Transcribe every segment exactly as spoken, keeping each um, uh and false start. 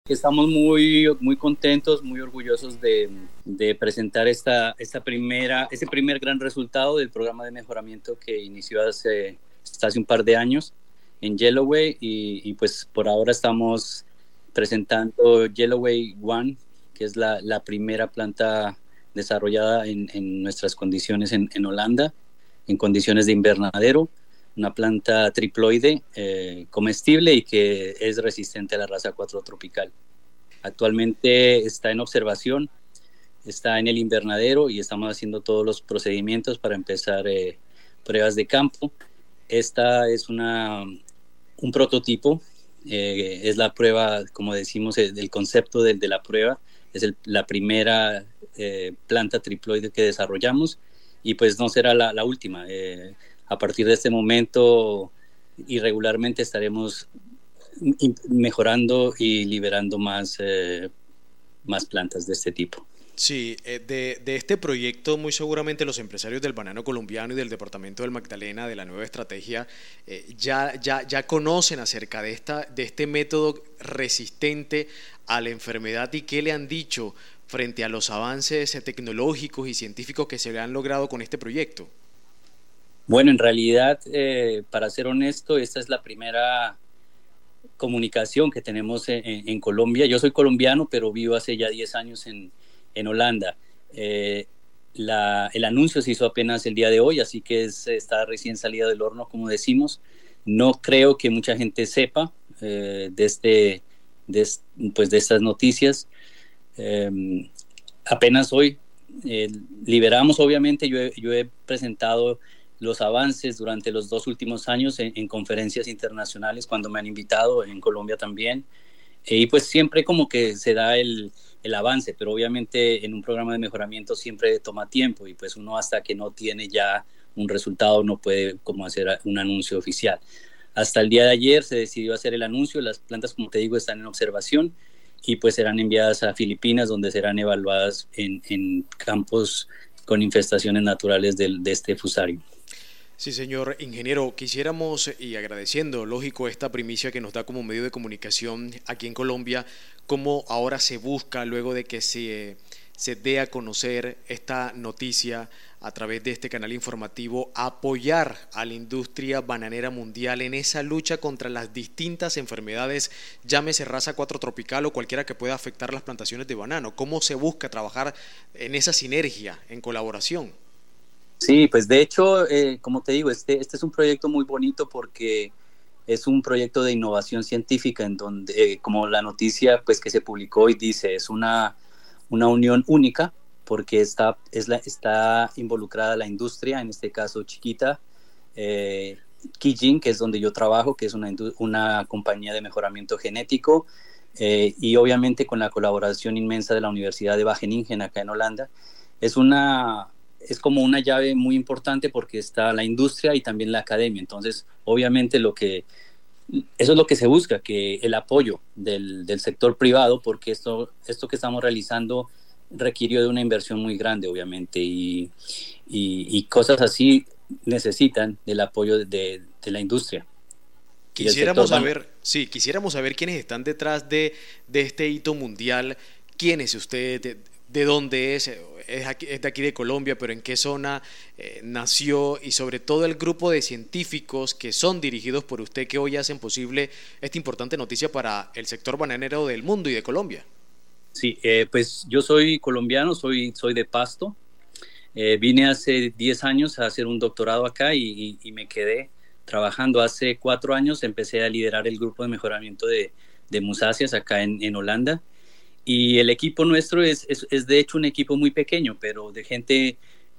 Estamos muy, muy contentos, muy orgullosos de, de presentar esta, esta primera, este primer gran resultado del programa de mejoramiento que inició hace, hace un par de años en Yellowway y, y pues por ahora estamos presentando Yellowway One, que es la, la primera planta desarrollada en, en nuestras condiciones en, en Holanda, en condiciones de invernadero, una planta triploide eh, comestible y que es resistente a la raza cuatro tropical. Actualmente está en observación, está en el invernadero y estamos haciendo todos los procedimientos para empezar eh, pruebas de campo. Esta es una, un prototipo, eh, es la prueba, como decimos, el concepto de, de la prueba, es el, la primera eh, planta triploide que desarrollamos y pues no será la, la última. Eh, a partir de este momento irregularmente estaremos mejorando y liberando más, eh, más plantas de este tipo. Sí, eh, de, de este proyecto muy seguramente los empresarios del banano colombiano y del departamento del Magdalena, de la nueva estrategia, eh, ya, ya, ya conocen acerca de, esta, de este método resistente a la enfermedad y qué le han dicho frente a los avances tecnológicos y científicos que se le han logrado con este proyecto. Bueno, en realidad, eh, para ser honesto, esta es la primera comunicación que tenemos en, en Colombia. Yo soy colombiano, pero vivo hace ya diez años en, en Holanda. Eh, la, el anuncio se hizo apenas el día de hoy, así que es, está recién salida del horno, como decimos. No creo que mucha gente sepa eh, de, este, de, pues de estas noticias. Eh, apenas hoy eh, liberamos, obviamente, yo he, yo he presentado los avances durante los dos últimos años en, en conferencias internacionales cuando me han invitado, en Colombia también, eh, y pues siempre como que se da el, el avance, pero obviamente en un programa de mejoramiento siempre toma tiempo y pues uno hasta que no tiene ya un resultado no puede como hacer un anuncio oficial. Hasta el día de ayer se decidió hacer el anuncio, las plantas, como te digo, están en observación y pues serán enviadas a Filipinas, donde serán evaluadas en, en campos con infestaciones naturales de, de este fusario. Sí, señor ingeniero, quisiéramos, y agradeciendo, lógico, esta primicia que nos da como medio de comunicación aquí en Colombia, cómo ahora se busca, luego de que se, se dé a conocer esta noticia a través de este canal informativo, apoyar a la industria bananera mundial en esa lucha contra las distintas enfermedades, llámese raza cuatro tropical o cualquiera que pueda afectar las plantaciones de banano. ¿Cómo se busca trabajar en esa sinergia, en colaboración? Sí, pues de hecho, eh, como te digo, este, este es un proyecto muy bonito porque es un proyecto de innovación científica en donde, eh, como la noticia pues, que se publicó hoy dice, es una, una unión única porque está, es la, está involucrada la industria, en este caso chiquita, eh, Kijin, que es donde yo trabajo, que es una, una compañía de mejoramiento genético, eh, y obviamente con la colaboración inmensa de la Universidad de Wageningen acá en Holanda. Es una... es como una llave muy importante porque está la industria y también la academia. Entonces, obviamente, lo que, eso es lo que se busca, que el apoyo del, del sector privado, porque esto, esto que estamos realizando requirió de una inversión muy grande, obviamente, y, y, y cosas así necesitan del apoyo de, de la industria. Quisiéramos saber, sí, quisiéramos saber quiénes están detrás de, de este hito mundial, quién es usted, de, de dónde es, es, aquí, es de aquí de Colombia, pero en qué zona eh, nació y sobre todo el grupo de científicos que son dirigidos por usted que hoy hacen posible esta importante noticia para el sector bananero del mundo y de Colombia. Sí, eh, pues yo soy colombiano, soy, soy de Pasto. Eh, vine hace diez años a hacer un doctorado acá y, y, y me quedé trabajando. Hace cuatro años empecé a liderar el grupo de mejoramiento de, de musáceas acá en, en Holanda. Y el equipo nuestro es, es, es de hecho un equipo muy pequeño, pero de gente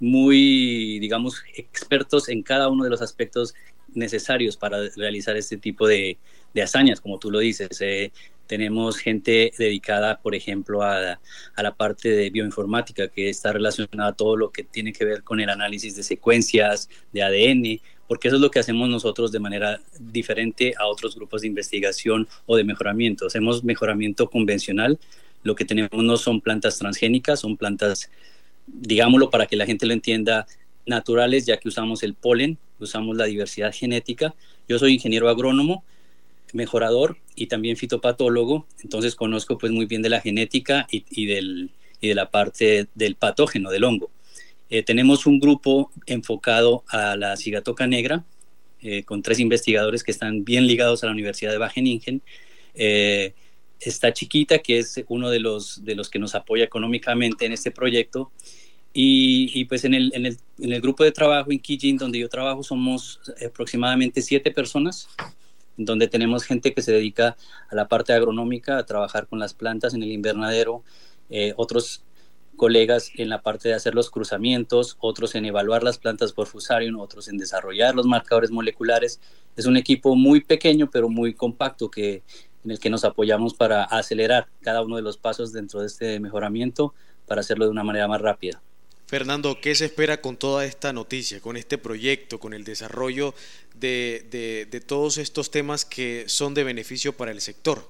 muy, digamos, expertos en cada uno de los aspectos necesarios para realizar este tipo de, de hazañas, como tú lo dices. Eh, tenemos gente dedicada, por ejemplo, a, a la parte de bioinformática, que está relacionada a todo lo que tiene que ver con el análisis de secuencias, de A D N, porque eso es lo que hacemos nosotros de manera diferente a otros grupos de investigación o de mejoramiento. Hacemos mejoramiento convencional. Lo que tenemos no son plantas transgénicas, son plantas, digámoslo para que la gente lo entienda, naturales, ya que usamos el polen, usamos la diversidad genética. Yo soy ingeniero agrónomo, mejorador y también fitopatólogo, entonces conozco pues muy bien de la genética y, y, del, y de la parte del patógeno, del hongo. Eh, tenemos un grupo enfocado a la cigatoca negra, eh, con tres investigadores que están bien ligados a la Universidad de Wageningen. Eh, está Chiquita, que es uno de los, de los que nos apoya económicamente en este proyecto. Y, y pues en el, en, el, en el grupo de trabajo en Kijin, donde yo trabajo, somos aproximadamente siete personas, donde tenemos gente que se dedica a la parte agronómica, a trabajar con las plantas en el invernadero, eh, otros colegas en la parte de hacer los cruzamientos, otros en evaluar las plantas por Fusarium, otros en desarrollar los marcadores moleculares. Es un equipo muy pequeño, pero muy compacto, que, en el que nos apoyamos para acelerar cada uno de los pasos dentro de este mejoramiento para hacerlo de una manera más rápida. Fernando, ¿qué se espera con toda esta noticia, con este proyecto, con el desarrollo de, de, de todos estos temas que son de beneficio para el sector?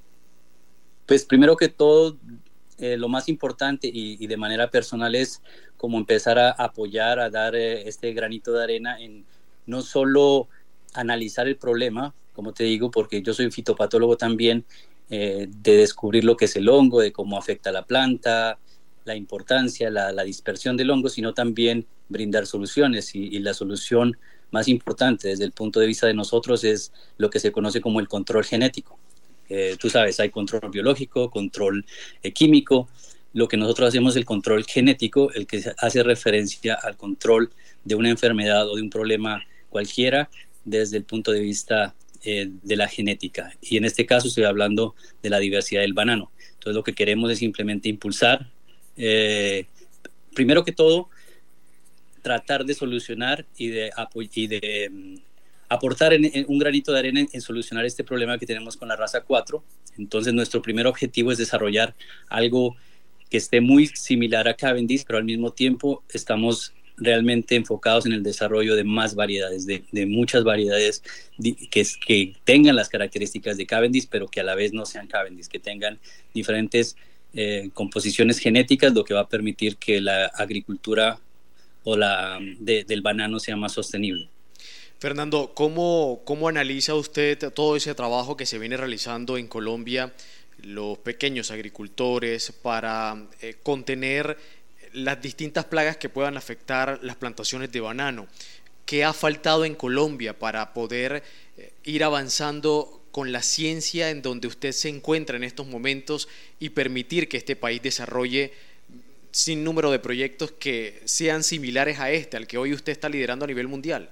Pues primero que todo, eh, lo más importante y, y de manera personal es como empezar a apoyar, a dar eh, este granito de arena en no solo analizar el problema, como te digo, porque yo soy fitopatólogo también, eh, de descubrir lo que es el hongo, de cómo afecta a la planta, la importancia, la, la dispersión del hongo, sino también brindar soluciones. Y, y la solución más importante desde el punto de vista de nosotros es lo que se conoce como el control genético. Eh, tú sabes, hay control biológico, control eh, químico. Lo que nosotros hacemos es el control genético, el que hace referencia al control de una enfermedad o de un problema cualquiera desde el punto de vista eh, de la genética. Y en este caso estoy hablando de la diversidad del banano. Entonces lo que queremos es simplemente impulsar, Eh, primero que todo, tratar de solucionar y de, y de um, aportar en, en un granito de arena en, en solucionar este problema que tenemos con la raza cuatro. Entonces nuestro primer objetivo es desarrollar algo que esté muy similar a Cavendish, pero al mismo tiempo estamos realmente enfocados en el desarrollo de más variedades, de, de muchas variedades que, que tengan las características de Cavendish, pero que a la vez no sean Cavendish, que tengan diferentes Eh, composiciones genéticas, lo que va a permitir que la agricultura o la de, del banano sea más sostenible. Fernando, ¿cómo, cómo analiza usted todo ese trabajo que se viene realizando en Colombia, los pequeños agricultores, para eh, contener las distintas plagas que puedan afectar las plantaciones de banano? ¿Qué ha faltado en Colombia para poder eh, ir avanzando con la ciencia en donde usted se encuentra en estos momentos y permitir que este país desarrolle sin número de proyectos que sean similares a este, al que hoy usted está liderando a nivel mundial?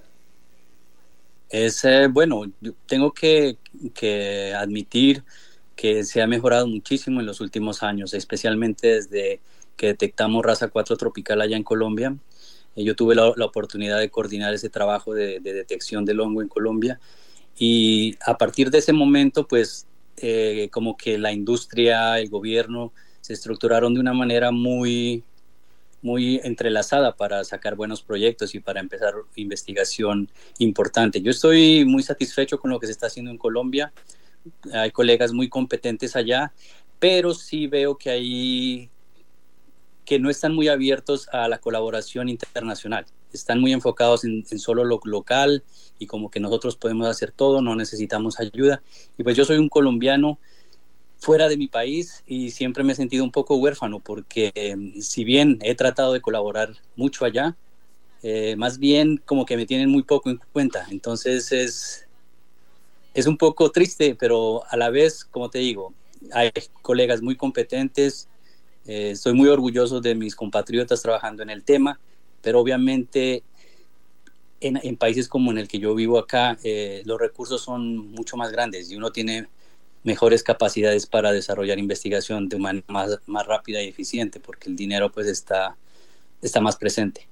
Es eh, bueno, tengo que, que admitir que se ha mejorado muchísimo en los últimos años, especialmente desde que detectamos raza cuatro tropical allá en Colombia. Eh, yo tuve la, la oportunidad de coordinar ese trabajo de, de detección del hongo en Colombia. Y a partir de ese momento, pues, eh, como que la industria, el gobierno, se estructuraron de una manera muy, muy entrelazada para sacar buenos proyectos y para empezar investigación importante. Yo estoy muy satisfecho con lo que se está haciendo en Colombia. Hay colegas muy competentes allá, pero sí veo que hay que no están muy abiertos a la colaboración internacional. Están muy enfocados en, en solo lo local y como que nosotros podemos hacer todo, no necesitamos ayuda. Y pues yo soy un colombiano fuera de mi país y siempre me he sentido un poco huérfano porque eh, si bien he tratado de colaborar mucho allá, eh, más bien como que me tienen muy poco en cuenta. Entonces es, es un poco triste, pero a la vez, como te digo, hay colegas muy competentes. Eh, estoy muy orgulloso de mis compatriotas trabajando en el tema, pero obviamente en, en países como en el que yo vivo acá, eh, los recursos son mucho más grandes y uno tiene mejores capacidades para desarrollar investigación de manera más, más rápida y eficiente porque el dinero pues está, está más presente.